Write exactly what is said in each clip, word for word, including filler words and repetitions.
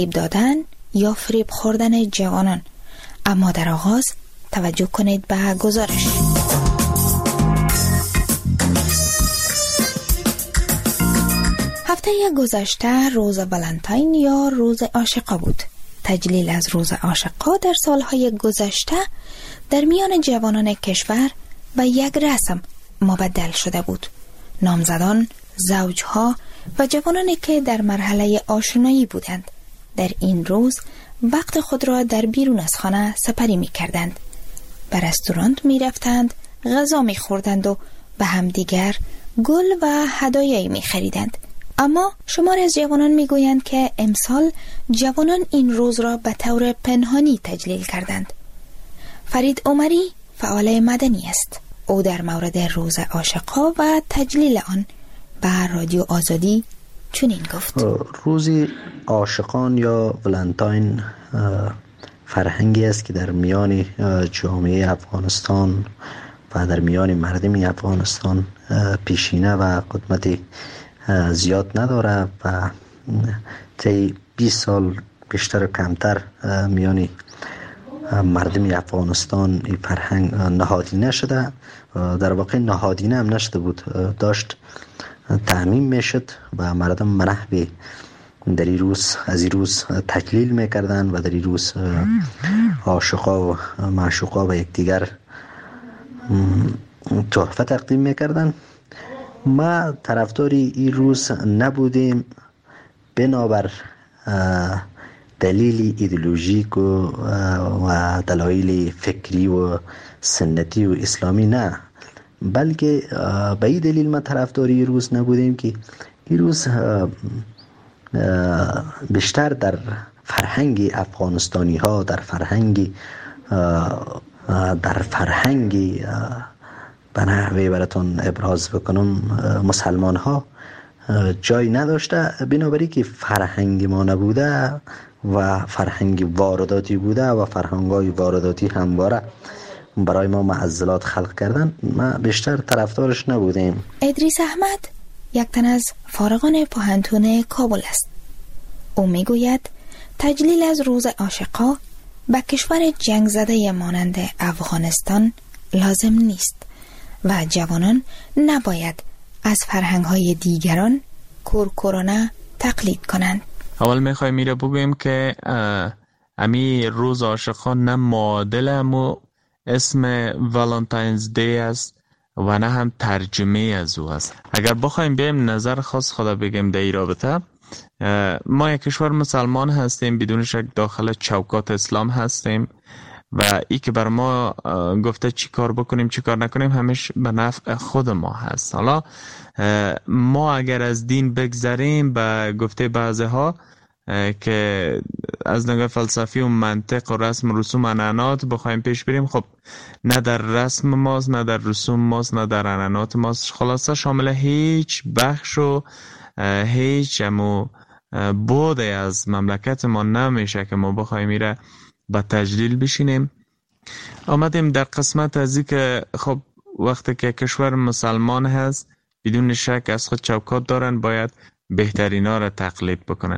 دادن یا فریب خوردن جوانان. اما در آغاز توجه کنید به گزارش. هفته گذشته روز ولنتاین یا روز عاشقا بود. تجلیل از روز عاشقا در سالهای گذشته در میان جوانان کشور به یک رسم مبدل شده بود. نامزدان، زوجها و جوانانی که در مرحله آشنایی بودند در این روز وقت خود را در بیرون از خانه سپری می کردند. به رستوران می رفتند، غذا می خوردند و به همدیگر گل و هدایایی می خریدند. اما شمار از جوانان می گویند که امسال جوانان این روز را به طور پنهانی تجلیل کردند. فرید عمری فعال مدنی است. او در مورد روز عاشقا و تجلیل آن به رادیو آزادی چنین گفت: روز عاشقان یا ولنتاین فرهنگی است که در میان جامعه افغانستان و در میان مردم افغانستان پیشینه و قدمت زیاد نداره و طی بیست سال بیشتر و کمتر میان مردم افغانستان این فرهنگ نهادینه شده. در واقع نهادینه هم نشده بود، داشت تعمیم میشد و مردم منحبه در این روز از این روز تجلیل میکردن و در این روز عاشقا و معشوقا و یکدیگر تحفه تقدیم میکردن. ما طرفداری این روز نبودیم بنابر دلیل ایدئولوژیک و, و دلایل فکری و سنتی و اسلامی نه، بلکه به این دلیل ما طرفداری این روز نبودیم که این روز بیشتر در فرهنگ افغانستانی ها، در فرهنگ در فرهنگ به نحوه براتون ابراز بکنم مسلمان ها جای نداشته، بنابراین که فرهنگ ما نبوده و فرهنگ وارداتی بوده و فرهنگ‌های وارداتی همواره برای ما معضلات خلق کردن، ما بیشتر طرفدارش نبودیم. ادریس احمد یک تن از فارغان پوهنتون کابل است. او میگوید تجلیل از روز عاشقا به کشور جنگ زده مانند افغانستان لازم نیست و جوانان نباید از فرهنگ‌های دیگران کورکورانه تقلید کنند. اول میخوایم میره بگویم که امی روز عاشقان نه معادل امو اسم والنتاینز دی است و نه هم ترجمه از او است. اگر بخوایم بیم نظر خاص خدا بگیم در این رابطه، ما یک کشور مسلمان هستیم، بدون شک داخل چوکات اسلام هستیم و ای که بر ما گفته چی کار بکنیم چی کار نکنیم همیشه به نفع خود ما هست. حالا ما اگر از دین بگذریم به گفته بعضی ها که از نگاه فلسفی و منطق و رسم و رسوم عنعنات بخوایم پیش بریم، خب نه در رسم ماست نه در رسوم ماست نه در عنعنات ماست، خلاصه شامل هیچ بخش و هیچ امو بوده از مملکت ما نمیشه که ما بخوایم میره با تجلیل بشینیم. آمدیم در قسمت از این که خب وقتی که کشور مسلمان هست بدون شک از خود چوکات دارن، باید بهترین ها را تقلید بکنن.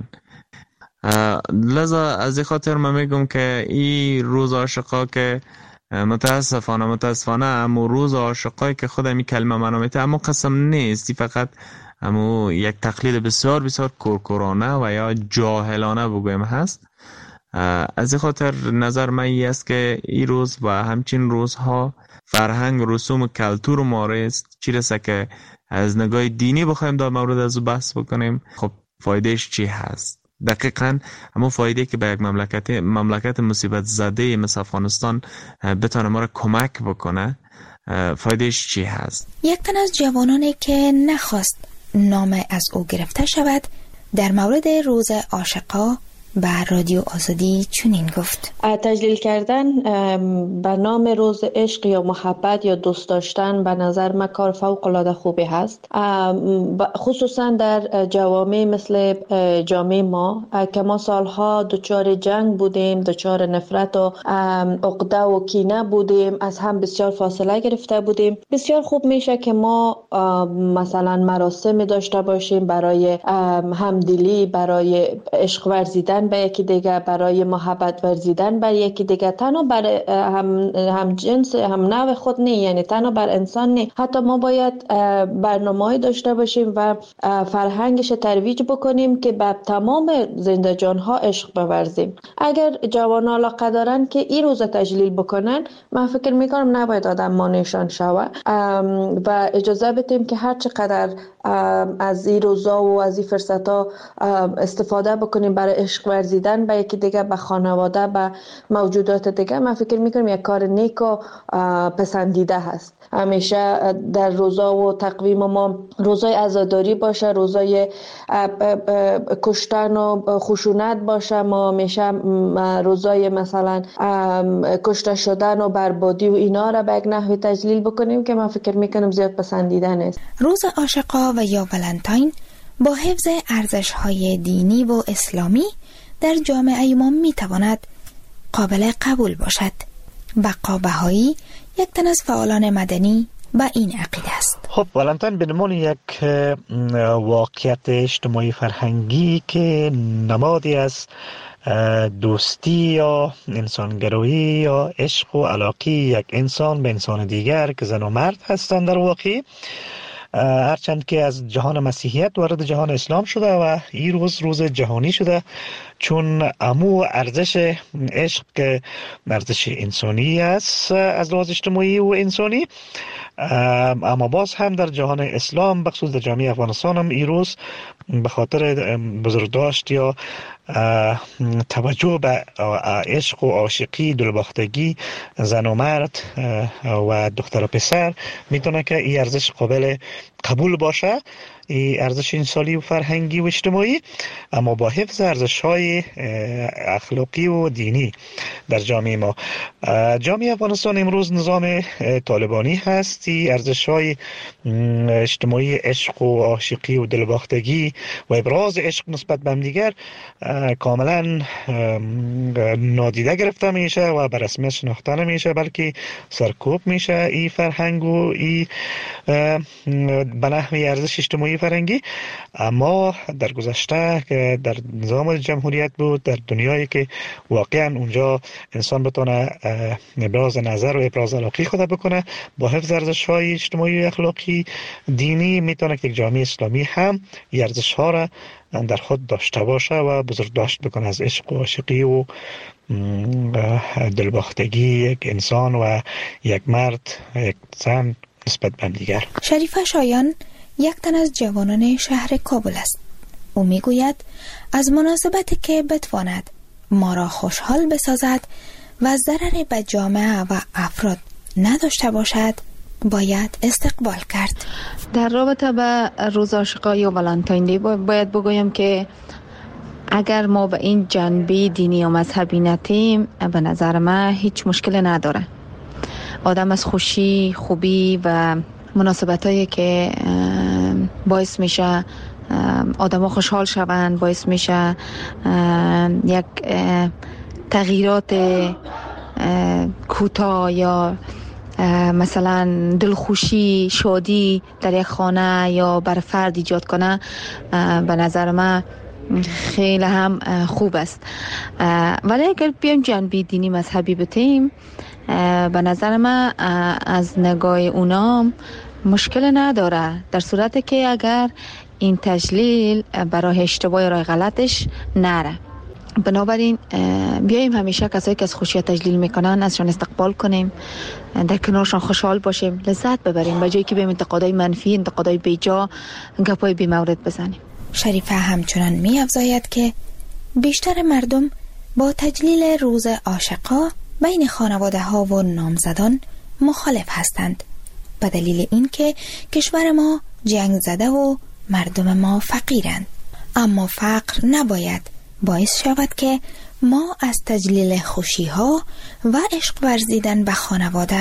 لذا از این خاطر من میگم که این روز عاشقا که متاسفانه متاسفانه امو روز عاشقایی که خود می کلمه منامیته اما قسم نیست، فقط امو یک تقلید بسیار بسیار کورکورانه و یا جاهلانه بگویم هست. از این خاطر نظر من این است که این روز و همچین روزها فرهنگ رسوم و کلتور ما است، چی رسه که از نگاه دینی بخوایم در مورد از بحث بکنیم، خب فایدهش چی هست؟ دقیقاً همون فایده که به یک مملکت مملکت مصیبت زده مثل افغانستان بتونه ما را کمک بکنه، فایدهش چی هست؟ یک تن از جوانانی که نخواست نام از او گرفته شود در مورد روز عاشقا به رادیو آزادی چنین گفت: تجلیل کردن به نام روز عشق یا محبت یا دوست داشتن به نظر من کار فوق العاده خوبی هست، خصوصا در جوامع مثل جامعه ما که ما سالها دچار جنگ بودیم، دچار نفرت و عقده و کینه بودیم، از هم بسیار فاصله گرفته بودیم. بسیار خوب میشه که ما مثلا مراسم داشته باشیم برای همدلی، برای عشق ورزیدن ورزیدن به یکی دیگه، برای محبت ورزیدن بر یکی دیگه، تنها بر هم, هم جنس هم نوع خود نه، یعنی تنها بر انسان نه، حتی ما باید برنامه‌ای داشته باشیم و فرهنگش ترویج بکنیم که به تمام زنده جانها عشق بورزیم. اگر جوان علاقه دارن که این روز تجلیل بکنن، من فکر میکنم نباید آدم مانعشان شوه و اجازه بدیم که هر چقدر از این روزا و از این فرصتا استفاده بکنیم برای عشق ورزیدن به یکی دیگه، به خانواده، به موجودات دیگه. من فکر میکنم یک کار نیک و پسندیده هست. همیشه در روزا و تقویم ما روزای عزاداری باشه، روزای کشتن و خشونت باشه، ما همیشه روزای مثلا کشته شدن و بربادی و اینا را به یک نحوی تجلیل بکنیم که من فکر میکنم زیاد پسندیده نیست. روز عاشقا و یا ولنتاین با حفظ ارزش‌های دینی و اسلامی در جامعه ما میتواند قابل قبول باشد. بقا بهایی یک تن از فعالان مدنی با این عقیده است. خب ولنتاین به عنوان یک واقعیت اجتماعی فرهنگی که نمادی از دوستی یا انسانگرایی یا عشق و علاقه یک انسان به انسان دیگر که زن و مرد هستند در واقع، هرچند که از جهان مسیحیت وارد جهان اسلام شده و این روز روز جهانی شده، چون امو ارزش عشق که ارزش انسانی است از لحاظ اجتماعی و انسانی، اما باز هم در جهان اسلام بخصوص در جامعه افغانستان هم این روز به خاطر بزرگداشت یا توجه به عشق و عاشقی، دلباختگی زن و مرد و دختر و پسر میتونه که این ارزش قابل قبول باشه، این ارزش انسانی و فرهنگی و اجتماعی، اما با حفظ ارزش‌های اخلاقی و دینی در جامعه ما. جامعه افغانستان امروز نظام طالبانی هست. ارزش‌های اجتماعی عشق و عاشقی و دلباختگی و ابراز عشق نسبت به همدیگر کاملا نادیده گرفته میشه و به رسمیت شناخته نمیشه، بلکه سرکوب میشه این فرهنگ و این به نحوی ارزش اجتماعی فرهنگی. اما در گذشته که در نظام جمهوریت بود، در دنیایی که واقعا اونجا انسان بتونه ابراز نظر و ابراز علاقه خود بکنه با حفظ ارزش‌های اجتماعی و اخلاقی دینی، میتونه که یک جامعه اسلامی هم ارزش‌ها را در خود داشته باشه و بزرگداشت بکنه از عشق و عاشقی و دلباختگی یک انسان و یک مرد یک زن نسبت به دیگر. شریفه شایان یک تن از جوانان شهر کابل است. او میگوید از مناسبتی که بتواند ما را خوشحال بسازد و ضرری به جامعه و افراد نداشته باشد باید استقبال کرد. در رابطه با روز عاشقا یا ولنتاین دی باید بگویم که اگر ما به این جنبه دینی و مذهبی نتیم، به نظر من هیچ مشکل نداره. آدم از خوشی، خوبی و مناسبتایی که باعث میشه آدم ها خوشحال شوند، باعث میشه یک تغییرات کوتاه یا مثلا دلخوشی، شادی در یک خانه یا بر فرد ایجاد کنه، به نظر من خیلی هم خوب است. ولی اگر بیایم جنبه دینی مذهبی بتیم، به نظر من از نگاه اونا مشکل نداره، در صورتی که اگر این تجلیل برای اشتباه راه غلطش نره. بنابراین بیاییم همیشه کسایی که از خوشی تجلیل میکنن ازشان استقبال کنیم، در کنارشان خوشحال باشیم، لذت ببریم، به جایی که بیم انتقادای منفی، انتقادای بیجا، گپای بی مورد بزنیم. شریفه همچنان می افزاید که بیشتر مردم با تجلیل روز عاشقا بین خانواده ها و نامزدان مخالف هستند، به دلیل اینکه کشور ما جنگ زده و مردم ما فقیرند. اما فقر نباید باعث شود که ما از تجلیل خوشی ها و عشق ورزیدن به خانواده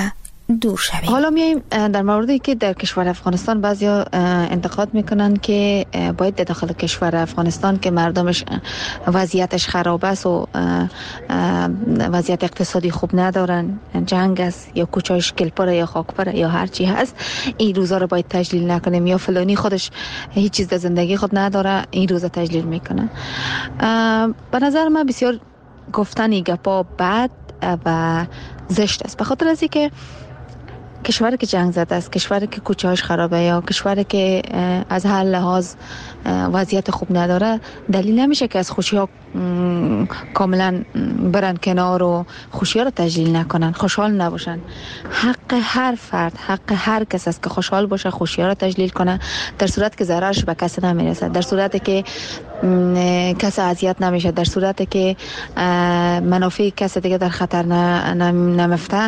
دور شویم. حالا میایم در موردی که در کشور افغانستان بعضیا انتقاد میکنن که باید در داخل کشور افغانستان که مردمش وضعیتش خراب است و وضعیت اقتصادی خوب ندارن، جنگ است یا کوچه‌اش گلپره یا خاکپره یا هر چی هست، این روزا رو باید تجلیل نکنیم، یا فلانی خودش هیچ چیز در زندگی خود نداره این روزا تجلیل میکنه. به نظر من بسیار گفتن گپا بد و زشت است، به خاطر از اینکه کشوری که جنگ زده است، کشوری که کوچه‌اش خرابه یا کشوری که از هر لحاظ وضعیت خوب نداره، دلیل نمیشه که از خوشی‌ها کاملا برن کنار و خوشی‌ها رو تجلیل نکنن، خوشحال نباشن. حق هر فرد، حق هر کس است که خوشحال باشه، خوشی‌ها رو تجلیل کنه، در صورت که ضررش به کسی نمیرسه، در صورتی که کسی اذیت نمیشه، در صورتی که منافع کسی دیگه در خطر نمیفته،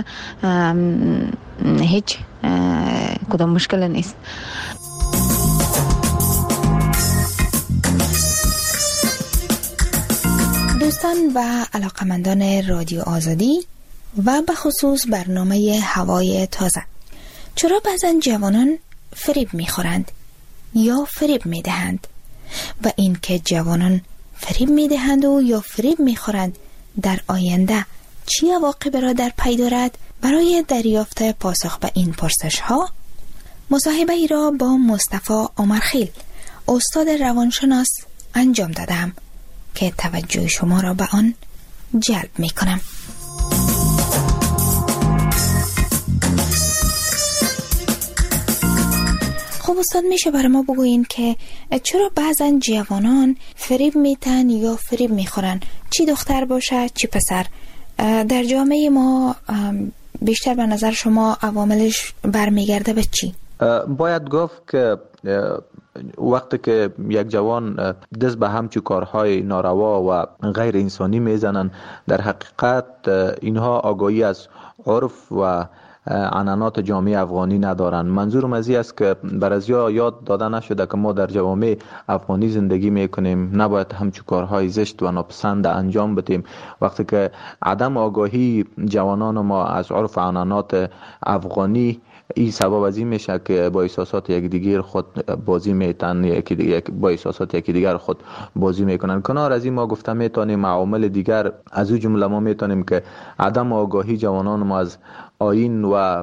هیچ کدام مشکل نیست. دوستان و علاقمندان رادیو آزادی و به خصوص برنامه هوای تازه، چرا بعضن جوانان فریب میخورند یا فریب میدهند و این که جوانان فریب میدهند و یا فریب میخورند در آینده چی عواقبی را در پی دارد؟ برای دریافت پاسخ به این پرسش ها مصاحبه ای را با مصطفی عمرخیل استاد روانشناس انجام دادم که توجه شما را به آن جلب می کنم. خب استاد، میشه برای ما بگوین که چرا بعضن جوانان فریب میتن یا فریب میخورن، چی دختر باشه چی پسر؟ در جامعه ما بیشتر به نظر شما عواملش برمیگرده به چی؟ باید گفت که وقتی که یک جوان دست به همچو کارهای ناروا و غیر انسانی میزنن، در حقیقت اینها آگاهی از عرف و عنعنات جامعه افغانی ندارن. منظورم از این است که برازیا یاد داده نشده که ما در جوامع افغانی زندگی میکنیم، نباید همچو کارهای زشت و ناپسند انجام بدیم. وقتی که عدم آگاهی جوانان ما از عرف و عنعنات افغانی، این سبب از این میشه که با احساسات یک دیگر خود بازی میتن، یکی دیگر با احساسات یکی دیگر خود بازی میکنن. کنار از این ما گفته میتونیم عوامل دیگر از او جمله ما میتونیم که عدم آگاهی جوانان ما از آیین و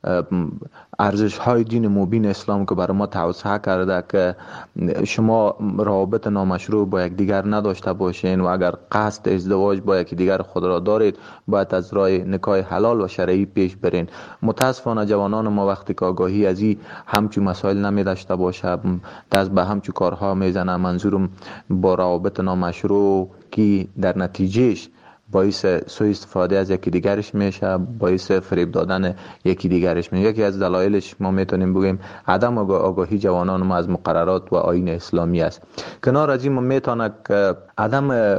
ارزش های دین مبین اسلام که برای ما توسعه کرده که شما روابط نامشروع با یک دیگر نداشته باشین و اگر قصد ازدواج با یک دیگر خود را دارید باید از راه نکاح حلال و شرعی پیش برین. متاسفانه جوانان ما وقتی که آگاهی از این همچون مسائل نمی داشته باشه، دست به همچون کارها میزنه. منظورم با روابط نامشروع که در نتیجهش باعث سوء استفاده از یکی دیگرش میشه، باعث فریب دادن یکی دیگرش میشه. یکی از دلایلش ما میتونیم بگیم عدم آگاهی جوانان ما از مقررات و آیین اسلامی است. کنار از این ما میتونه که عدم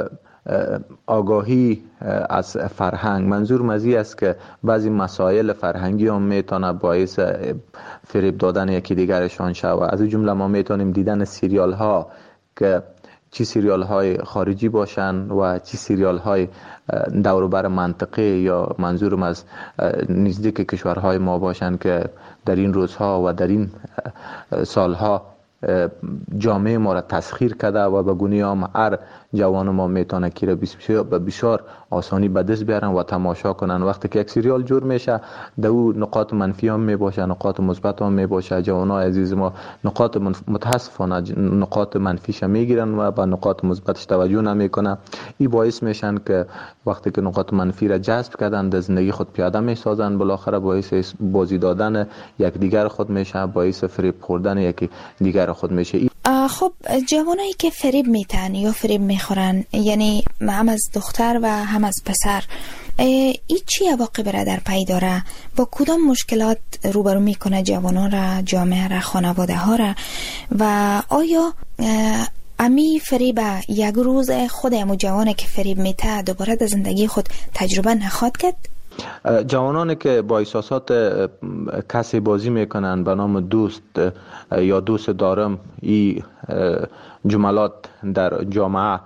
آگاهی از فرهنگ، منظور از این است که بعضی مسائل فرهنگی هم میتونه باعث فریب دادن یکی دیگرشان شود. از این جمله ما میتونیم دیدن سریال ها که چی سریال های خارجی باشن و چی سریال های دور بر منطقه یا منظورم از نزدیک کشورهای ما باشن که در این روزها و در این سالها جامعه ما را تسخیر کرده و به گونه هم هر جوان ما میتونه که بسیار بسیار آسانی به دست بیارن و تماشا کنن. وقتی که یک سریال جور میشه در او نقاط منفی هم میباشه، نقاط مثبت هم میباشه. جوانای عزیز ما نقاط متاسفانه نقاط منفیش میگیرن و به نقاط مثبتش توجه نمیکنن. این باعث میشن که وقتی که نقاط منفی را جذب کردن در زندگی خود پیاده میسازن، بالاخره باعث بازی دادن یک دیگر خود میشه، باعث فریب خوردن یک دیگر خود میشه. خب جوانایی که فریب میتن یا فریب میخورن، یعنی هم از دختر و هم از پسر، این چی عواقب را در پی داره؟ با کدام مشکلات روبرو میکنه جوانان را، جامعه را، خانواده ها را؟ و آیا امی فریب یک روز خود امو جوانه که فریب میته دوباره در زندگی خود تجربه نخواد کرد؟ جوانانی که با احساسات کسی بازی میکنن به نام دوست یا دوست دارم، این جملات در جامعه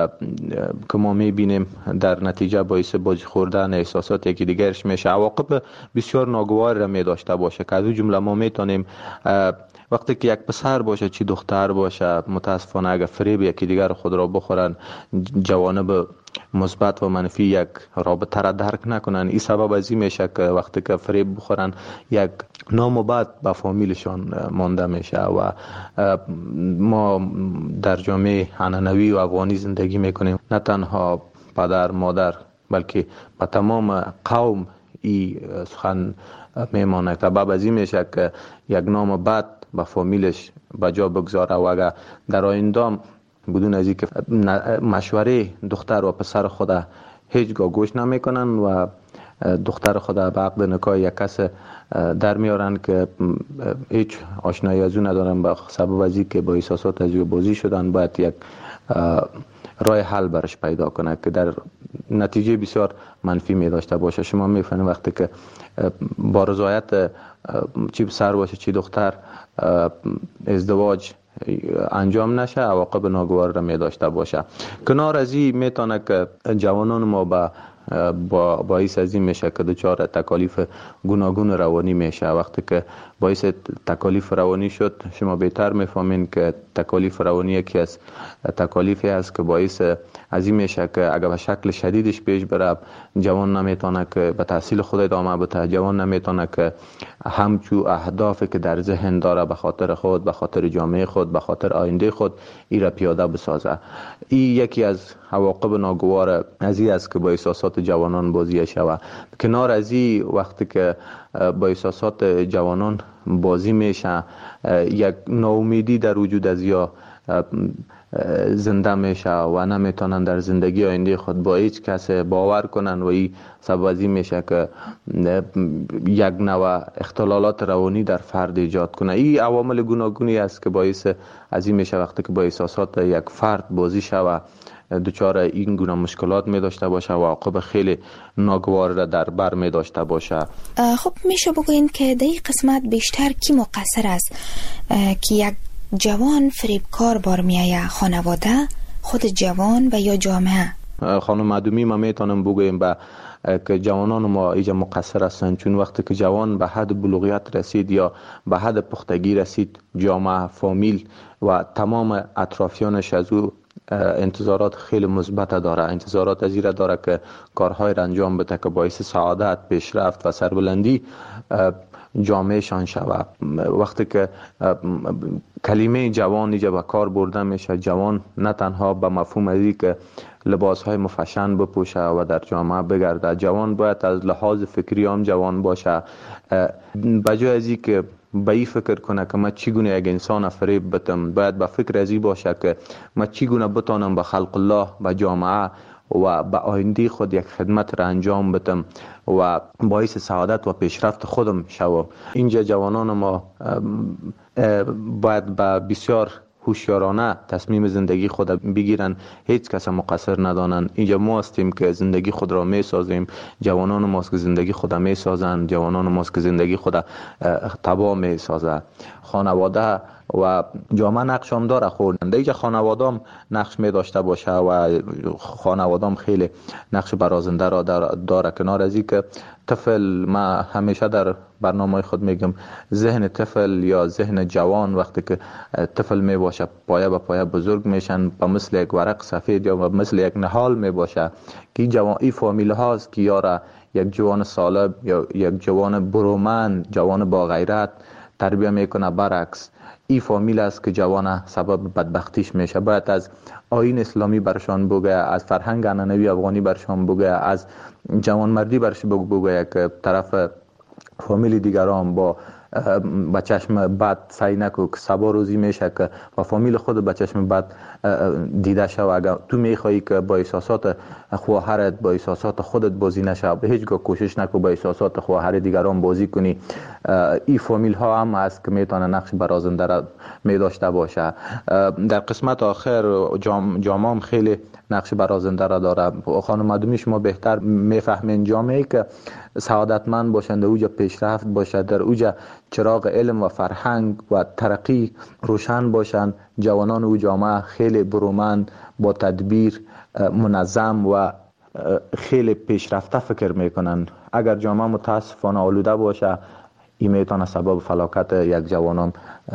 که ما میبینیم در نتیجه باعث بازی خوردن احساسات یکی دیگرش میشه، عواقب بسیار ناگوار را میداشته باشه. که از این جمله ما میتونیم وقتی که یک پسر باشه چی دختر باشه، متاسفانه اگر فریب یکی دیگر خود را بخورن، جوانب مثبت و منفی یک رابطه را درک نکنن، این سبب از این میشه که وقتی که فریب بخورن یک نام و بد به فامیلشان مانده میشه. و ما در جامعه عنعنوی و افغانی زندگی میکنیم، نه تنها پدر مادر بلکه به تمام قوم این سخن میمانه. سبب از این میشه که یک نام بد به فامیلش بجا بگذاره و اگر در آینده بدون از اینکه مشوره دختر و پسر خود هیچگاه گوش نمیکنن و دختر خود به عقد نکاح یک کس در میارن که هیچ آشنایی از اون ندارن، به سبب از اینکه با احساسات از او بازی شدن، باید یک راه حل برش پیدا کنه که در نتیجه بسیار منفی می داشته باشه. شما میفهمید وقتی که با رضایت چی پسر باشه چی دختر ازدواج انجام نشه، عواقب ناگوار را می داشته باشه. کنار از این میتونه که جوانان ما با با باعث از این میشه که دچار تکالیف گوناگون روانی میشه. وقتی که باعث تکالیف روانی شد، شما بهتر میفهمین که تکالیف روانی یکی از تکالیفی است که باعث از این میشه که اگر به شکل شدیدش پیش بره، جوان نمیتونه که به تحصیل خود ادامه بده، جوان نمیتونه که همچو اهدافی که در ذهن داره به خاطر خود، به خاطر جامعه خود، به خاطر آینده خود ای را پیاده بسازه. این یکی از عواقب ناگوار از این است که با احساسات جوانان بازی شود. کنار از این وقتی که با احساسات جوانان بازی میشه، یک ناامیدی در وجود از یا زنده میشه و نمیتونن در زندگی آینده خود با هیچ کس باور کنن و این سبب از این میشه که یک نوع اختلالات روانی در فرد ایجاد کنه. این عوامل گوناگونی است که باعث از این میشه وقتی که با احساسات یک فرد بازی شود دچار این گونه مشکلات می داشته باشه و عواقب خیلی ناگوار را در بر می داشته باشه. خب میشه بگوین که در این قسمت بیشتر کی مقصر است که یک جوان فریبکار بار میایه؟ خانواده، خود جوان و یا جامعه؟ خانم معدومی ما میتونم بگویم با که جوانان ما ایجا مقصر هستند، چون وقتی که جوان به حد بلوغیت رسید یا به حد پختگی رسید، جامعه، فامیل و تمام اطرافیانش از او انتظارات خیلی مثبت داره. انتظارات از این داره که کارهای را انجام بده که باعث سعادت، پیشرفت و سربلندی جامعه شان شود. وقتی که کلمه جوان اینجا به کار برده میشه، جوان نه تنها به مفهوم ازی که لباس های مفشن بپوشه و در جامعه بگرده، جوان باید از لحاظ فکری هم جوان باشه. بجای ازی که به این فکر کنه که من چگونه یک انسان فریب بدم، باید به فکر ازی باشه که من چگونه بتانم به خلق الله، به جامعه و به آینده خود یک خدمت را انجام بدم و باعث سعادت و پیشرفت خودم شوم. اینجا جوانان ما باید به بسیار هوشیارانه تصمیم زندگی خود بگیرن، هیچ کس مقصر ندانن. اینجا ما هستیم که زندگی خود را می سازیم، جوانان ماست که زندگی خود می سازن، جوانان ماست که زندگی خود تباه می سازه. خانواده و جامعه نقش هم داره خوردن. دیگه خانواده هم نقش می داشته باشه و خانواده هم خیلی نقش برازنده را داره. کنار از این که طفل، ما همیشه در برنامه خود میگم ذهن طفل یا ذهن جوان وقتی که طفل می باشه پایه به پایه بزرگ میشن، به مثل یک ورق سفید یا به مثل یک نهال می باشه که جوان ای فامیل هاست که یاره یک جوان سالب یا یک جوان برومند، جوان با غیرت تربیه میکنه. برعکس این فامیل است که جوان سبب بدبختیش میشه. باید از آیین اسلامی برشان بگه، از فرهنگ عنعنوی افغانی برشان بگه، از جوان مردی برش بگه که طرف فامیل دیگران با با چشم بد سعی نکو که سبا روزی میشه که و فامیل خود با چشم بد دیده شو. اگر تو میخوایی که با احساسات خواهرت با احساسات خودت بازی نشه، به هیچگاه کوشش نکو با احساسات خواهر دیگران بازی کنی. این فامیل ها هم هست که میتونه نقش برازنده را می داشته باشه. در قسمت آخر جام جامام خیلی نقش برازنده را داره. خانم ادمی شما بهتر میفهمین جامعه که سعادتمند باشند، اوجا پیشرفت باشد، در اوجا چراغ علم و فرهنگ و ترقی روشن باشند، جوانان او جامعه خیلی برومند، با تدبیر، منظم و خیلی پیشرفته فکر میکنن. اگر جامعه متاسفانه آلوده باشه، این میتونه سبب فلاکت یک جوانان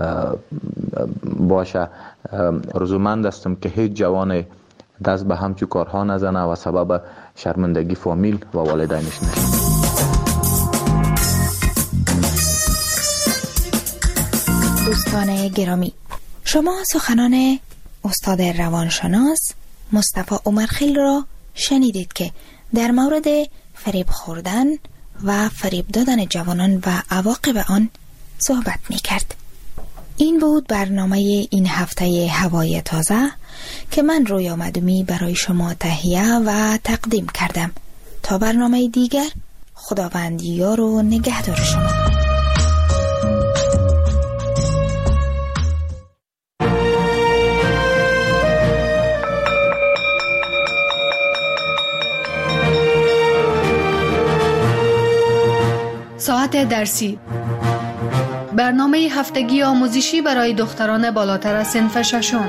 باشه. رزومند هستم که هیچ جوان دست به همچو کارها نزنه و سبب شرمندگی فامیل و والدینش نشه. دوستان گرامی، شما سخنان استاد روانشناس مصطفی عمرخیل را شنیدید که در مورد فریب خوردن و فریب دادن جوانان و عواقب آن صحبت می کرد. این بود برنامه این هفته هوای تازه که من رویا مدومی برای شما تهیه و تقدیم کردم. تا برنامه دیگر، خداوند یار و نگهدار شما. ساعت درسی، برنامه هفتگی آموزشی برای دختران بالاتر از صنف ششم.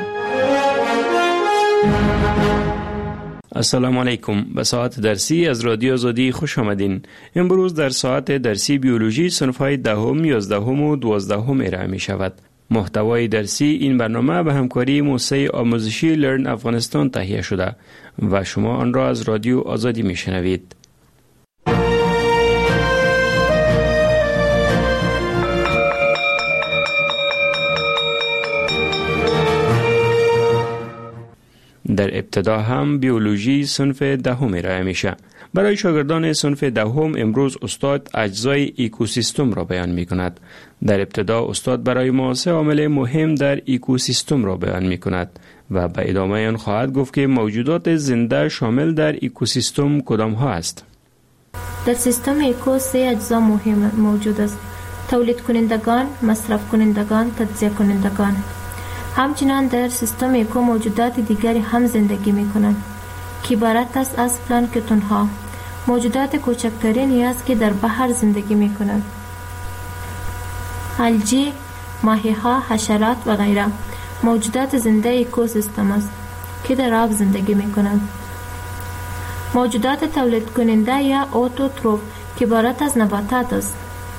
السلام علیکم. به ساعت درسی از رادیو آزادی خوش آمدین. امروز در ساعت درسی بیولوژی صنف‌های دهم، یازدهم و دوازدهم ارائه می شود. محتوای درسی این برنامه به همکاری موسسه آموزشی لرن افغانستان تهیه شده و شما آن را از رادیو آزادی می شنوید. در ابتدا هم بیولوژی صنف دهم ارائه میشه. برای شاگردان صنف دهم امروز استاد اجزای اکوسیستم را بیان می کند. در ابتدا استاد برای ما سه عامل مهم در اکوسیستم را بیان می کند و به ادامه آن خواهد گفت که موجودات زنده شامل در اکوسیستم کدام ها است. در سیستم اکو سه اجزا مهم موجود است: تولید کنندگان، مصرف کنندگان، تجزیه کنندگان. همچنین در سیستم اکو موجودات دیگری هم زندگی می کنند که عبارت است از پلانکتون ها، موجودات کوچکترینی است که در بحر زندگی می کنند. الژی، ماهی ها، حشرات و غیره موجودات زنده اکوسیستم است که در آب زندگی می کنند. موجودات تولید کننده یا اوتوتروف که عبارت از نباتات است.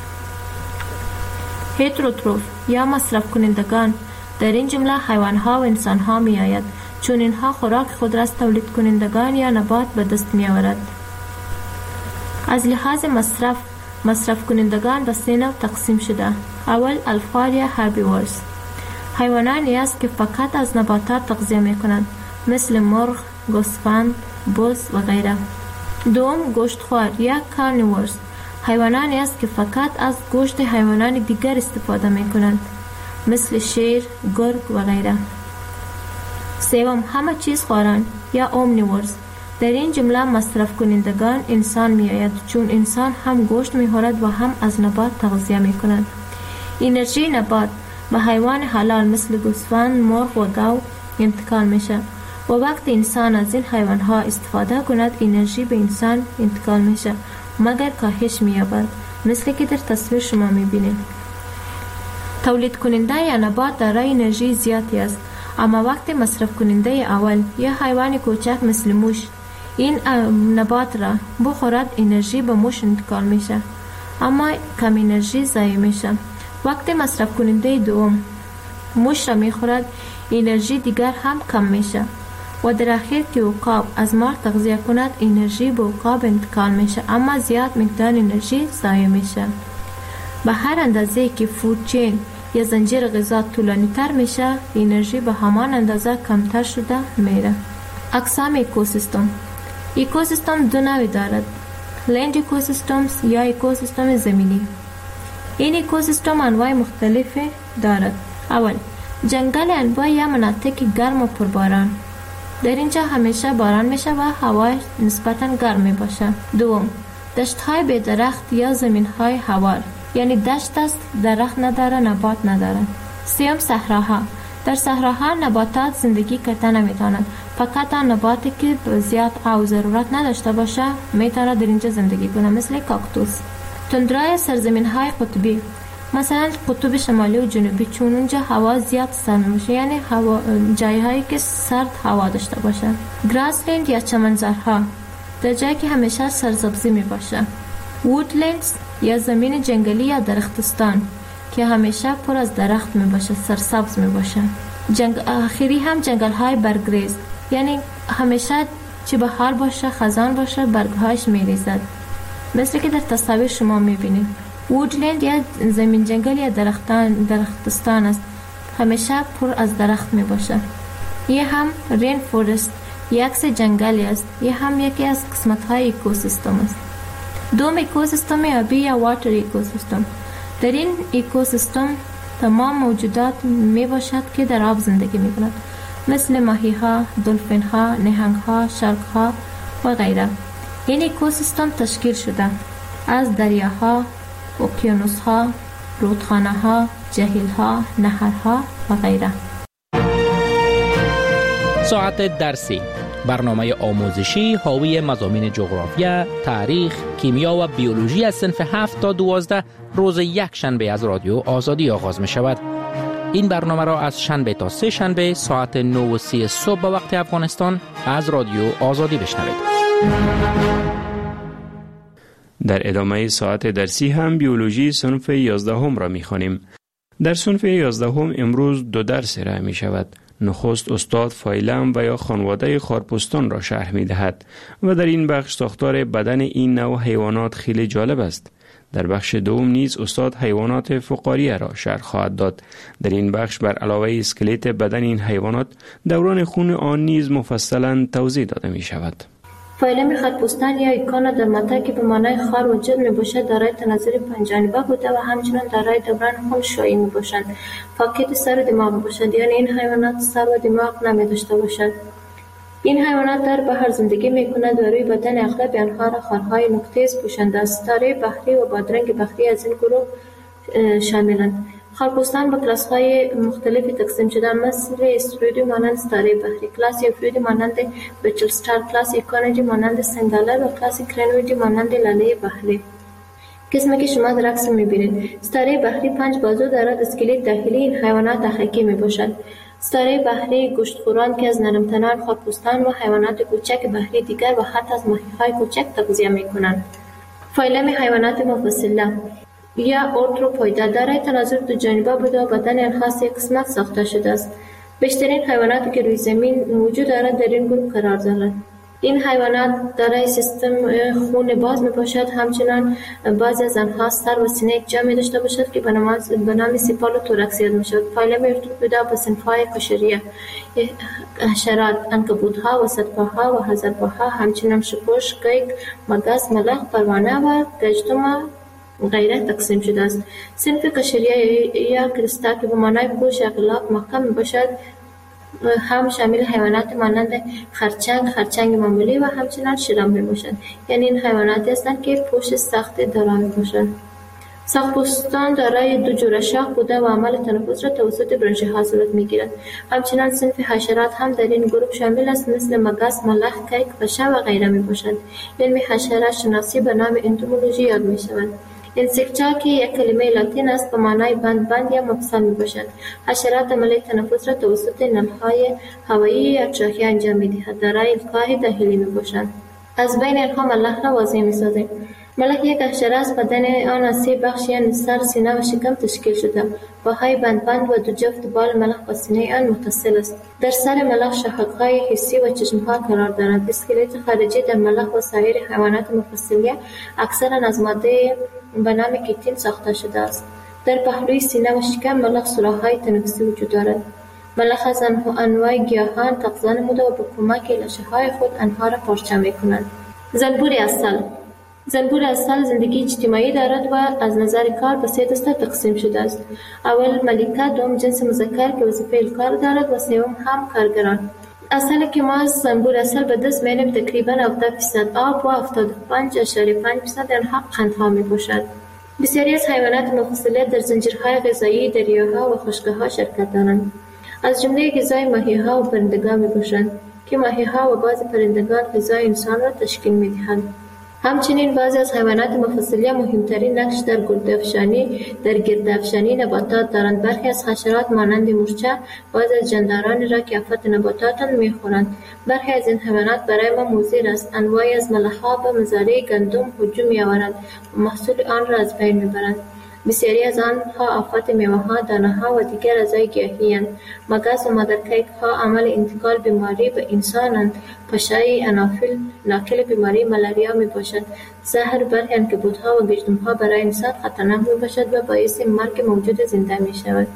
هتروتروف یا مصرف کنندگان در این جمله حیوان ها و انسان ها می آید، چون اینها خوراک خود را از تولید کنندگان یا نبات به دست می آورد. از لحاظ مصرف، مصرف کنندگان به سه نوع تقسیم شده. اول الفار یا هربیورز، حیوانانی است که فقط از نباتات تغذیه می کنند، مثل مرغ، گوسفند، بز و غیره. دوم گوشتخوار یا کارنیورز، حیوانانی است که فقط از گوشت حیوانات دیگر استفاده می کنند، مثل شیر، گرگ و غیره. سوم همه چیز خوران یا اومنیورز، در این جمله مصرف کنندگان انسان می آید، چون انسان هم گوشت می خورد و هم از نبات تغذیه می کند. انرژی نبات به حیوان حلال مثل گوسفند، مرغ و گاو انتقال می شود و وقتی انسان از این حیوان ها استفاده کند انرژی به انسان انتقال می شود مگر کاهش می یابد، مثل که در تصویر شما می بینید. تولید کننده یا نبات دارای انرژی زیادی است، اما وقتی مصرف کننده اول یا حیوان کوچک مثل موش این نبات را بخورد انرژی به موش انتقال میشه، اما کم انرژی ضایع میشه. وقتی مصرف کننده دوم موش را میخورد انرژی دیگر هم کم میشه و در اخیر که عقاب از مار تغذیه کند انرژی به عقاب انتقال میشه، اما زیاد مقدار انرژی ضایع میشه. به هر اندازه که فود چین یا زنجیر غذا طولانی تر میشه انرژی به همان اندازه کمتر شده میره. اقسام اکوسیستم. اکوسیستم دو نوع دارد: لند اکوسیستمز یا اکوسیستم زمینی. این اکوسیستم انواع مختلفی دارد. اول، جنگل انواع یا مناطق گرم و پرباران. در اینجا همیشه باران میشه و هوا نسبتاً گرم می باشه. دوم، دشت های بی درخت یا زمین های هوار، یعنی دشت است، درخت نداره، نبات نداره. سوم، صحراها. در صحراها نباتات زندگی کردن نمیتونند، فقط آن نباتی که زیاد آب ضرورت نداشته باشه میتونه در اینجا زندگی کنه، مثل کاکتوس. تندرای سرزمین های قطبی، مثلا قطب شمالی و جنوبی، چون اونجا هوا زیاد سرد میشه، یعنی هوا جایی هایی که سرد هوا داشته باشه. گراسلند یا چمنزارها، در جایی که همیشه سرسبزی می باشه. وودلندز یا زمین جنگلی یا درختستان که همیشه پر از درخت می باشه، سرسبز می باشه. جنگ آخری هم جنگل های برگریز، یعنی همیشه چه بهار باشه، خزان باشه، برگهاش می ریزد، مثل که در تصاویر شما می بینید. وودلند یا زمین جنگل یا درختان درختستان است، همیشه پر از درخت می باشه. یه هم رین فورست، یک جنگلی است، یه هم یکی از قسمت های اکوسیستم است. دوم، اکوسیستم آبی یا واتر اکوسیستم. در این اکوسیستم تمام موجودات می باشد که در آب زندگی می کنند، مثل ماهی ها، دلفین ها، نهنگ ها، شارک ها و غیره. این اکوسیستم تشکیل شده از دریاها، اقیانوس ها، رودخانه ها، جهیل ها، نهرها و غیره. ساعت درسی، برنامه آموزشی حاوی مضامین جغرافیا، تاریخ، کیمیا و بیولوژی از صنف هفت تا دوازده روز یک شنبه از رادیو آزادی آغاز می شود. این برنامه را از شنبه تا سه شنبه ساعت نه و سی صبح به وقت افغانستان از رادیو آزادی بشنوید. در ادامه ساعت درسی هم بیولوژی صنف یازدهم را می خوانیم. در صنف یازدهم امروز دو درس ارائه می شود. نخست استاد فایلم و یا خانواده خارپستان را شرح می دهد و در این بخش ساختار بدن این نوع حیوانات خیلی جالب است. در بخش دوم نیز استاد حیوانات فقاریه را شرح خواهد داد. در این بخش بر علاوه اسکلت بدن این حیوانات، دوران خون آن نیز مفصلا توضیح داده می شود. فایلم خارپستان یا ایکانا در متن که به معنای خار وجود می باشد دارای تناظر پنجانبه بوده و همچنان دارای دوران خون شایی می باشند. فقط سر و دماغ باشد، یعنی این حیوانات سر و دماغ نمی داشته باشد. این حیوانات در بحر زندگی می کنند و روی بدن اغلب آنها را خارهای نقطه‌ای پوشانده است. ستاره بحری و بادرنگ بحری از این گروه شاملند. خارپستان به کلاس‌های مختلفی تقسیم شدند، مثل استرودی مانند ستاره بحری، کلاس یوفریدی مانند بچل ستار، کلاس ایکانیدی مانند سنگالر و کلاس کرنویدی مانند لاله بحری. قسمی که شما در عکس می‌بینید، ستاره بحری پنج بازو دارد. اسکلت داخلی این حیوانات دقیقی میباشد. ستاره بحری گوشتخوران که از نرمتنان، خارپستان و حیوانات کوچک بحری دیگر و حتی از ماهی‌های کوچک تغذیه می‌کنند. فایلم حیوانات مفصله یا ارتروپویدا دارای تناظر دو جانبه بوده و بدن آنها سه قسمت ساخته شده است. بیشترین حیواناتی که روی زمین وجود دارند در این گروه قرار دارند. این حیوانات دارای سیستم خون باز می باشد. همچنان بعضی از آنها سر و سینه یک جا می داشته باشد که به نام سیپال و توراکس یاد می شود. فایلم ارتروپویدا به صنف‌های کشریه، حشرات، عنکبوت‌ها، وسط‌پاها و هزارپاها، همچنان شپش، قیق، مگس، ملخ، پروانه و گژدم غیره تقسیم شده است. صنف کشریه یا کرستا که به معنای پوش اغلاق محکم می باشد هم شامل حیوانات مانند خرچنگ، خرچنگ معمولی و همچنان شرم می باشد. یعنی این حیواناتی هستند که پوش سخت دارا می باشد. ساق‌پوستان دارای دو جوره شاخ بوده و عمل تنفس را توسط برانشی ها صورت می گیرد. همچنان صنف حشرات هم در این گروه شامل است، مثل مگس، ملخ، کیک، پشه و غیره می باشد. علم حشرات شناسی به نام انتومولوژی یاد می شود. انسکتا که یک کلمه لاتین است به معنای بند بند یا مفصل می باشد. حشرات عمل تنفس را توسط نلهای هوایی یا تراخیه انجام می دهد. دارای القاح داخلی می باشد. از بین آنها ملخ را واضح می سازیم. ملخ یک حشره است. بدن آن از سه بخش یعنی سر، سینه و شکم تشکیل شده. پاهای بند بند و دو جفت بال ملخ با سینه آن متصل است. در سر ملخ شاخک‌های حسی و چشم‌ها قرار دارند. اسکلت خارجی در ملخ و سایر حیوانات مفصلیه اکثرا از ماده به نام کیتین ساخته شده است. در پهلوی سینه و شکم ملخ سوراخ‌های تنفسی وجود دارد. ملخ از انواع گیاهان تغذیه نموده و به کمک لاشه‌های خود آنها را پارچه می‌کنند. زنبور عسل زنبور اصل زندگی اجتماعی دارد و از نظر کار به سه دسته تقسیم شده است. اول ملکه، دوم جنس مذکر که وظیفه الکار دارد و سوم هم کارگران. اصل که ما از زنبور اصل به دست می‌آوریم تقریباً هفتاد درصد آب و هفتاد و پنج اشاره پنج درصد آنها قندها می‌باشد. بسیاری از حیوانات مفصله در زنجیرهای غذایی دریاها و خشکی‌ها شرکت دارند. از جمله غذای ماهی‌ها و پرندگان می‌باشند که ماهی‌ها و بعضی پرندگان غذای انسان را تشکیل می‌دهند. همچنین بعضی از حیوانات مفصله مهمترین نقش در گردافشانی در گردافشانی نباتات دارند. برخی از حشرات مانند مورچه بعضی از جاندارانی را که آفت نباتات می‌خورند. برخی از این حیوانات برای ما مضر است. انواعی از ملخ‌ها به مزارع گندم هجوم می‌آورند و محصول آن را از بین می‌برند. بسیاری از آنها آفت میوه‌ها، دانه‌ها و دیگر اعضای گیاهی‌اند. مگس و مادرکیک‌ها عامل انتقال بیماری به انسانند. پشای انافیل ناقل بیماری ملاریا میباشد. زهر برخی عنکبوت‌ها و گژده‌ها برای انسان خطرناک میباشد و باعث مرگ موجود زنده میشود.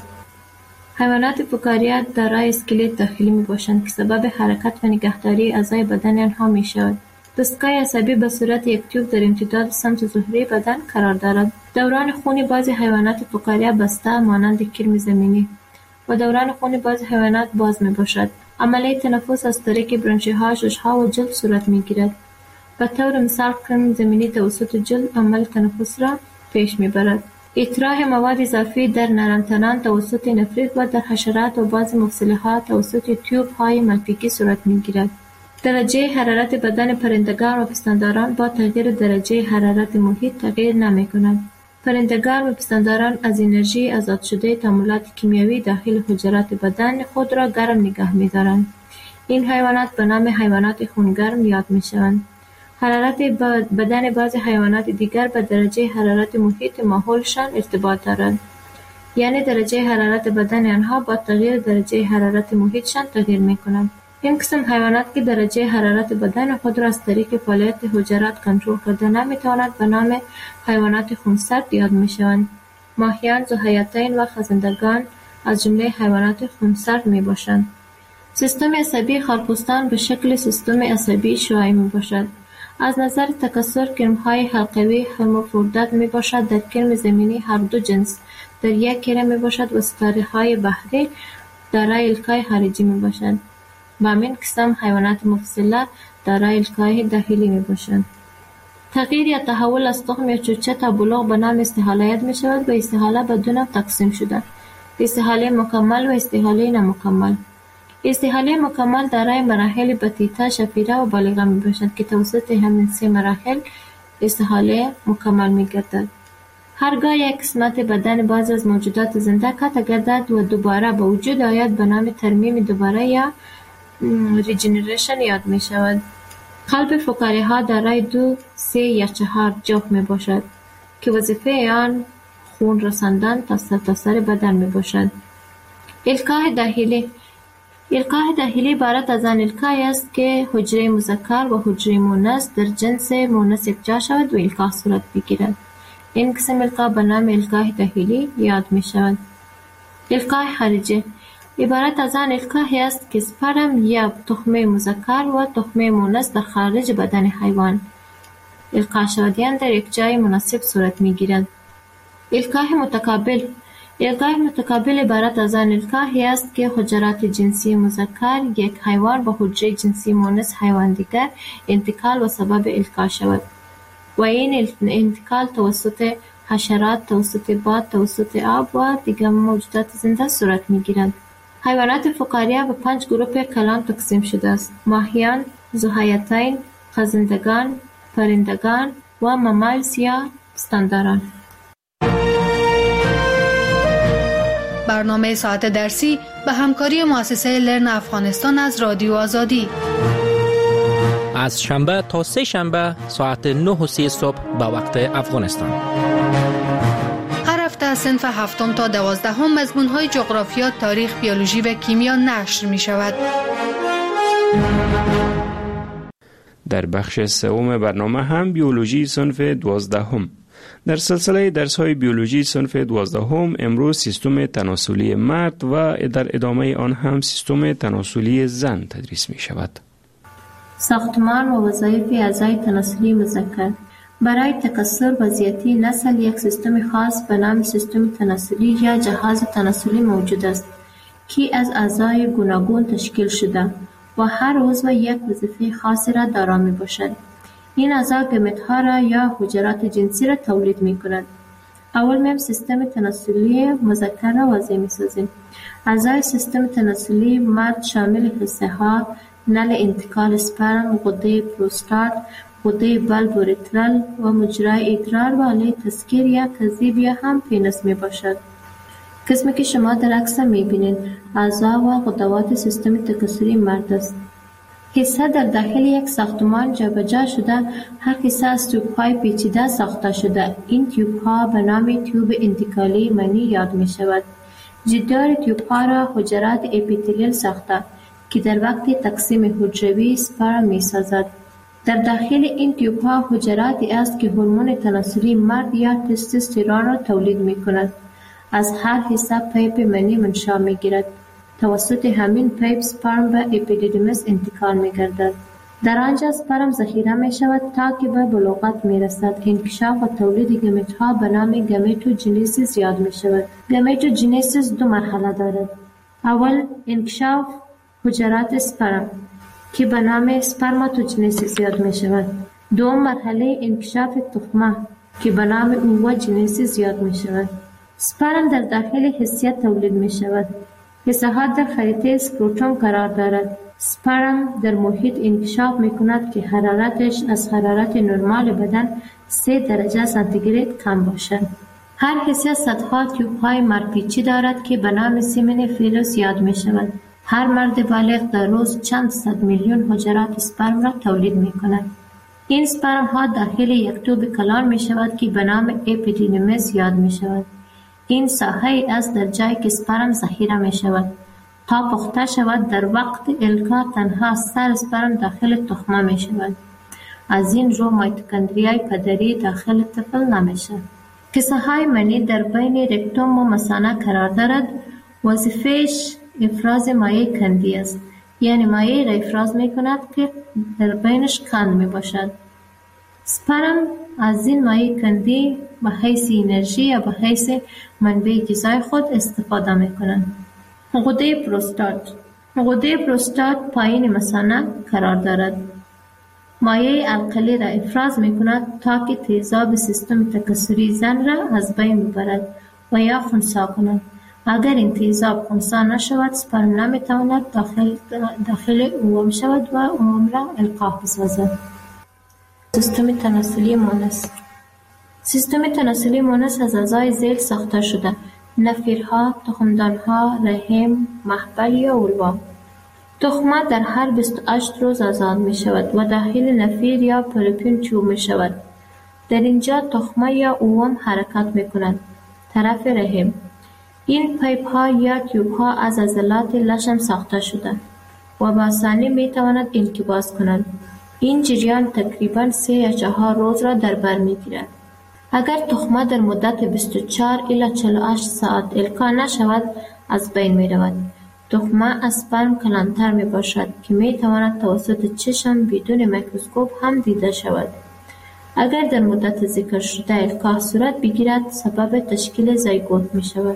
حیوانات فکاریه دارای اسکلت داخلی میباشند که سبب حرکت و نگهداری اعضای بدن آنها میشود. دستگاه عصبی به صورت یک تیوب در امتداد سمت ظهری بدن قرار دارد. دوران خون بعضی حیوانات فکاریه بسته مانند کرم زمینی و دوران خون بعضی حیوانات باز می باشد. عملیه تنفس از طریق برانشی‌ها، شش‌ها و جلد صورت می گیرد. به طور مثال کرم زمینی توسط جلد عمل تنفس را پیش می برد. اطراح مواد اضافی در نرمتنان توسط نفریت و در حشرات و بعضی مفصل‌ها توسط تیوب های ملفیکی صورت می گیرد. درجه حرارت بدن پرندگان و پستانداران با تغییر درجه حرارت محیط تغییر نمی کند. پرندگان و پستانداران از انرژی آزاد شده تعاملات کیمیایی داخل حجرات بدن خود را گرم نگه می دارند. این حیوانات به نام حیوانات خونگرم یاد می شوند. حرارت بدن بعضی حیوانات دیگر به درجه حرارت محیط ماحولشان ارتباط دارد. یعنی درجه حرارت بدن آنها با تغییر درجه حرارت محیطشان تغییر می کند. این قسم حیوانات که درجه حرارت بدن خود را از طریق فعالیت حجرات کنترل کرده نمی‌توانند به نام حیوانات خونسرد یاد می‌شوند. ماهیان، ذوحیاتین و خزندگان از جمله حیوانات خونسرد می‌باشند. سیستم عصبی خرپوستان به شکل سیستم عصبی شعاعی می‌باشد. از نظر تکثر کرم‌های حلقوی هرمافرودیت می‌باشد. در کرم زمینی هر دو جنس در یک کرم می‌باشد و ستاره‌های بحری دارای الکای خارجی می‌باشند. با همین قسم حیوانات مفصله دارای الکای داخلی می باشند. تغییر یا تحول از تخم یا چوچه تا بلوغ به نام استحاله یاد می شود و استحاله به دو نوع تقسیم شده: استحاله مکمل و استحاله نامکمل. استحاله مکمل دارای مراحل بطیطه، شفیره و بالغه می باشد که توسط همین سه مراحل استحاله مکمل می گردد. هرگاه یک قسمت بدن بعضی از موجودات زنده قطع گردد و دوباره به وجود آید به نام ترمیم دوباره یا ریجنریشن یاد می شود. قلب فکاری ها دارای دو، سه یا چهار جوف می باشد که وظیفه آن خون رساندن تا سرتاسر بدن می باشد. الکای داخلی. الکای داخلی عبارت از آن الکای است که حجره مذکر و حجره مؤنث در جنس مؤنث یکجا شود و الکا صورت بگیرد. این قسم الکا به نام الکای داخلی یاد می شود. الکای خارجی عبارت از آن الکای است که سپرم یا تخمه مذکر و تخمه مؤنث در خارج بدن حیوان القا شدیان در یک جای مناسب صورت می گیرد. الکای متقابل. الکای متقابل عبارت از آن الکای است که حجرات جنسی مذکر یک حیوان به حجره جنسی مؤنث حیوان دیگر انتقال و سبب الکا شود و این انتقال توسط حشرات، توسط باد، توسط آب و دیگر موجودات زنده صورت می گیرد. حیوانات فکاریه به پنج گروه کلان تقسیم شده است: ماهیان، ذوحیاتین، خزندگان، پرندگان و مامالز یا پستانداران. برنامه ساعت درسی به همکاری مؤسسه لرن افغانستان از رادیو آزادی از شنبه تا سه شنبه ساعت نه و سی صبح به وقت افغانستان. هر هفته صنف هفتم تا دوازدهم مضمون‌های جغرافیا، تاریخ، بیولوژی و کیمیا نشر می شود. در بخش سوم برنامه هم بیولوژی صنف دوازدهم. در سلسله درس‌های بیولوژی صنف دوازدهم امروز سیستم تناسلی مرد و در ادامه آن هم سیستم تناسلی زن تدریس می شود. ساختمان و وظایف اعضای تناسلی مذکر. برای تکثر و زیاتی نسل یک سیستم خاص به نام سیستم تناسلی یا جهاز تناسلی موجود است که از اعضای گوناگون تشکیل شده و هر عضو یک وظیفه خاصی را دارا می باشد. این اعضا گمیت‌ها را یا حجرات جنسی را تولید می کنند. اول میم سیستم تناسلی مذکر را واضح می سازیم. اعضای سیستم تناسلی مرد شامل حصه ها، نل انتقال اسپرم، غده پروستات، غده بلب اوریترال و مجرای ادرار و آله تسکیر یا کذیب یا هم پینس می باشد. قسمی که شما در عکس می بینید اعضا و غدوات سیستم تکثری مرد است. حصه در داخل یک ساختمان جابجا شده، هر حصه از تیوب‌های پیچیده ساخته شده. این تیوب‌ها به نام تیوب انتقالی منی یاد می شود. جدار تیوب‌ها را حجرات اپیتلیل ساخته که در وقت تقسیم حجروی سپرم می سازد. در داخل این تیوب‌ها حجراتی است که هورمون تناسلی مرد یا تستوسترون را تولید می کند. از هر حصه پیپ منی منشأ می گیرد. توسط همین پیپ سپرم به اپیدیدیمس انتقال می گردد. در آنجا سپرم ذخیره می شود تا که به بلوغت می رسد. انکشاف و تولید گمیت ها به نام گمیتوجنیسیس یاد می شود. گمیتوجنیسیس دو مرحله دارد. اول انکشاف حجرات سپرم که به نام سپرماتوجنیسیس یاد می شود. دوم مرحله انکشاف تخمه که به نام اووجنیسیس یاد می شود. سپرم در داخل حسیه تولید می شود. حصه ها در خریطه اسکروتوم قرار دارد. سپرم در محیط انکشاف می کند که حرارتش از حرارت نرمال بدن سه درجه سانتیگراد کم باشد. هر حصه صدها تیوب های مرپیچی دارد که به نام سیمنیفیلوس یاد می شود. هر مرد بالغ در روز چند صد میلیون حجرات سپرم را تولید می کند. این سپرم ها داخل یک توب کلان می شود که به نام اپیدیدیمس یاد می شود. این ساحه است در جایی که سپرم ذخیره می شود. تا پخته شود در وقت القا تنها سر سپرم داخل تخمه می شود. از این رو مایتوکندریای پدری داخل طفل نمی شود. حصه های منی در بین رکتوم و مثانه قرار دارد. وظیفهش افراز مایع کندی است. یعنی مایع را افراز می کند که در بینش کند می باشد. سپرم از این مایع کندی به حیث انرژی یا به حیث منبع غذای خود استفاده می کنند. غده پروستات غده پروستات پایین مثانه قرار دارد. مایع القلی را افراز می کند تا که تیزاب سیستم تکثری زن را از بین ببرد و یا خنثی کند. اگر این تیزاب خنثی نشود سپرم نمی تواند داخل, داخل اوم شود و اوم را القاح بسازد. سیستم تناسلی مونس سیستم تناسلی مونس از اعضای ذیل ساخته شده: نفیرها، تخمدانها، رحم، محبل یا اولوا. تخمه در هر بیست و هشت روز آزاد می شود و داخل نفیر یا پروپین چوب می شود. در اینجا تخمه یا اوم حرکت می کند. طرف رحم. این پیپ ها یا تیوب ها از عضلات لشم ساخته شده و با آسانی می تواند انقباض کند. این جریان تقریباً سه یا چهار روز را در بر می گیرد. اگر تخمه در مدت بیست و چهار الی چهل و هشت ساعت القا نشود از بین می رود. تخمه از سپرم کلانتر می باشد که می تواند توسط چشم بدون میکروسکوپ هم دیده شود. اگر در مدت ذکر شده القا صورت بگیرد سبب تشکیل زایگوت می شود.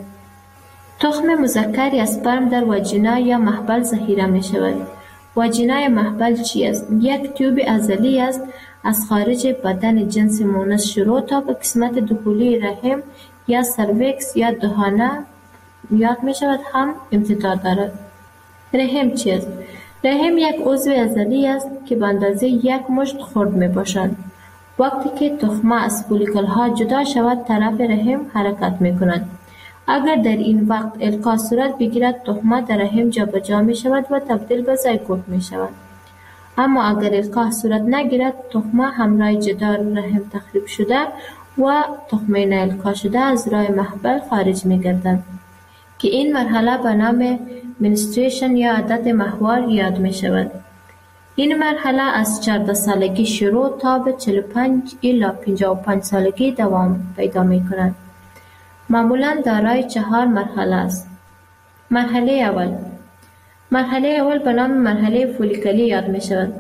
تخم مذکر یا سپرم در واژینا یا محبل ذخیره می شود. واژینا یا محبل چی است؟ یک تیوب عضلی است از خارج بدن جنس مونس شروع تا به قسمت داخلی رحم یا سرویکس یا دهانه یاد می شود هم امتداد دارد. رحم چی است؟ رحم یک عضو عضلی است که به اندازه یک مشت خرد می باشد. وقتی که تخمه از فولیکل ها جدا شود طرف رحم حرکت می کند. اگر در این وقت القا صورت بگیرد تخمه در رحم جابجا می شود و تبدیل به زایگوت می شود. اما اگر القا صورت نگیرد تخمه همراه جدار رحم تخریب شده و تخمه نالقا شده از راه محبل خارج می گردد که این مرحله به نام منستریشن یا عادت ماهوار یاد می شود. این مرحله از چهارده سالگی شروع تا به چهل و پنج الی پنجاه و پنج سالگی دوام پیدا می کند. معمولاً دارای چهار مرحله است. مرحله اول مرحله اول به نام مرحله فولیکلی یاد می شود.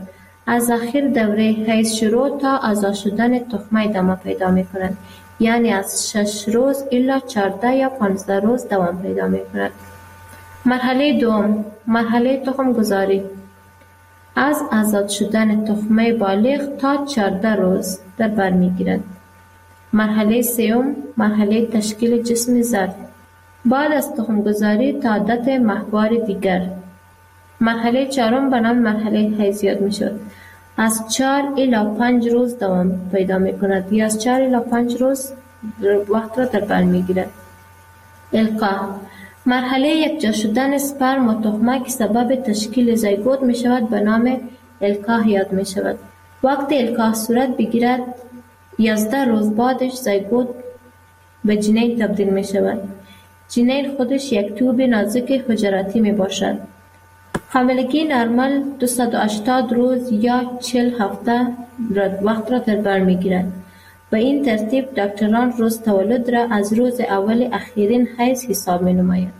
از آخر دوره حیض شروع تا آزاد شدن تخمه دما پیدا می کند. یعنی از شش روز الی چهارده یا پانزده روز دوام پیدا می کند. مرحله دوم، مرحله تخم گذاری. از آزاد شدن تخمه بالغ تا چهارده روز در بر می گیرد. مرحله سوم، مرحله تشکیل جسم زرد. بعد از تخم گذاری تا عدت ماهوار دیگر. مرحله چهارم به نام مرحله حیض یاد می شود. از چهار الی پنج روز دوام پیدا می کند یا از چهار الی پنج روز وقت را در بر می گیرد. القاح، مرحله یکجا شدن اسپرم و تخمه که سبب تشکیل زیگوت می شود به نام القاح یاد می شود. وقت القاح صورت بگیرد یازده روز بعدش زیگوت به جنین تبدیل می شود. جنین خودش یک توب نازک حجراتی می باشد. حاملگی نرمال دویست و هشتاد روز یا چهل هفته وقت را در بر می گیرد. به این ترتیب دکتران روز تولد را از روز اول اخیرین حیض حساب می نماید.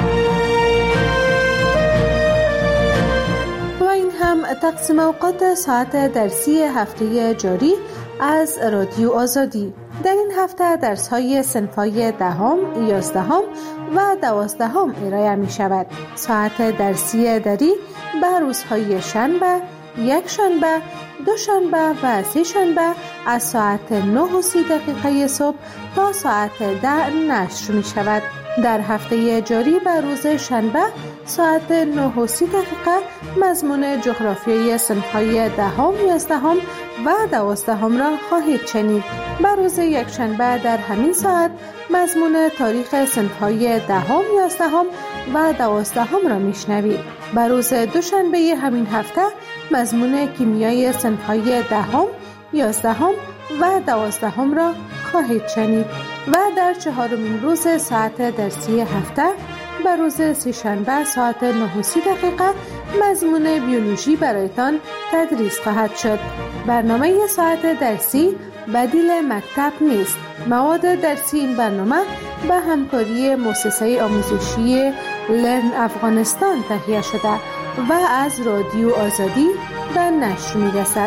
و این هم تقسیم اوقات ساعت درسی هفته جاری از رادیو آزادی. در این هفته درس های صنف‌های دهم، یازدهم و دوازدهم ارائه می شود. ساعت درسی دری به روزهای شنبه، یک شنبه، دو شنبه و سه شنبه از ساعت نه و سی دقیقه صبح تا ساعت ده نشر می شود. در هفته جاری به روز شنبه ساعت نه و سی دقیقه مضمون جغرافیای صنف‌های دهم، یازدهم و دوازدهم را خواهید شنید. به روز یک شنبه در همین ساعت مضمون تاریخ صنف‌های دهم، یازدهم و دوازدهم را میشنوید. به روز دوشنبه همین هفته مضمون کیمیای صنف‌های دهم، یازدهم و دوازدهم را خواهید شنید و در چهارمین روز ساعت درسی هفته به روز سه‌شنبه ساعت نه و سی دقیقه مضمون بیولوژی برایتان تدریس خواهد شد. برنامه ساعت درسی بدیل مکتب نیست. مواد درسی این برنامه به همکاری مؤسسه آموزشی لرن افغانستان تهیه شده و از رادیو آزادی به نشر می‌رسد.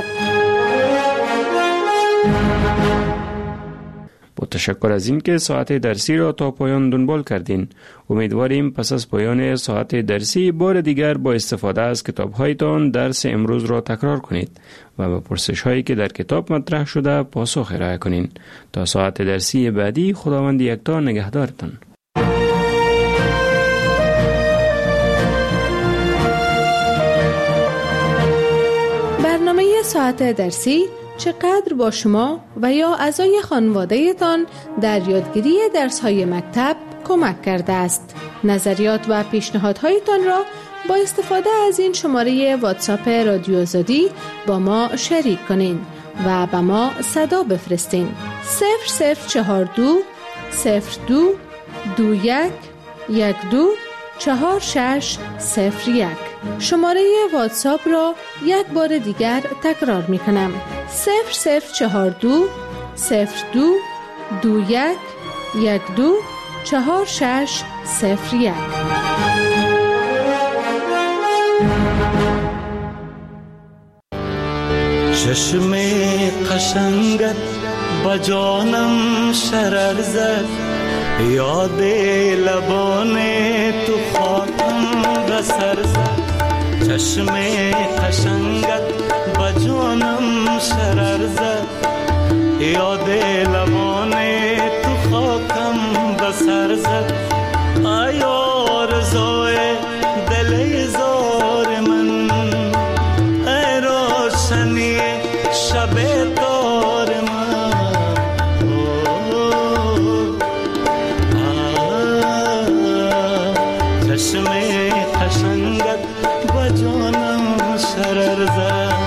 با تشکر از این که ساعت درسی را تا پایان دنبال کردین. امیدواریم پس از پایان ساعت درسی بار دیگر با استفاده از کتاب‌هایتان درس امروز را تکرار کنید و به پرسش‌هایی که در کتاب مطرح شده پاسخ ارائه کنین. تا ساعت درسی بعدی خداوند یکتا نگهدارتان. برنامه ساعت درسی چقدر با شما و یا اعضای خانواده تان در یادگیری درس‌های مکتب کمک کرده است. نظریات و پیشنهادهایتان را با استفاده از این شماره واتساپ رادیو آزادی با ما شریک کنین و به ما صدا بفرستین. صفر صفر چهار دو صفر دو دو یک یک دو چهار شش صفر یک. شماره واتساپ را یک بار دیگر تکرار می کنم. صفر صفر چهار دو صفر دو دو یک یک دو چهار شش صفر یک. چشم قشنگت با جانم شرر زد، یاد لبان تو خاکم به سر زد. چشم قشنگت با جانم شرر زد، یاد لبان تو خاکم به سر زد. آیا رضای دل زار من، ای روشنی شب تار من. چشم قشنگت با جانم شرر زد.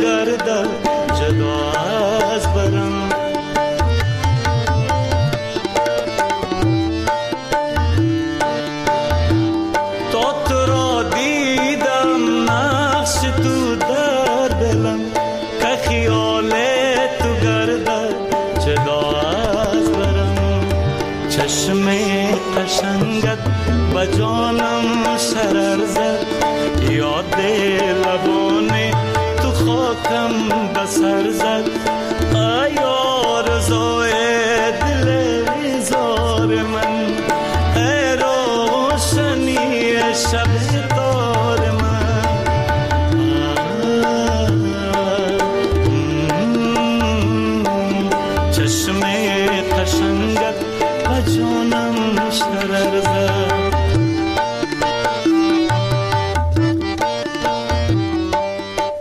گردد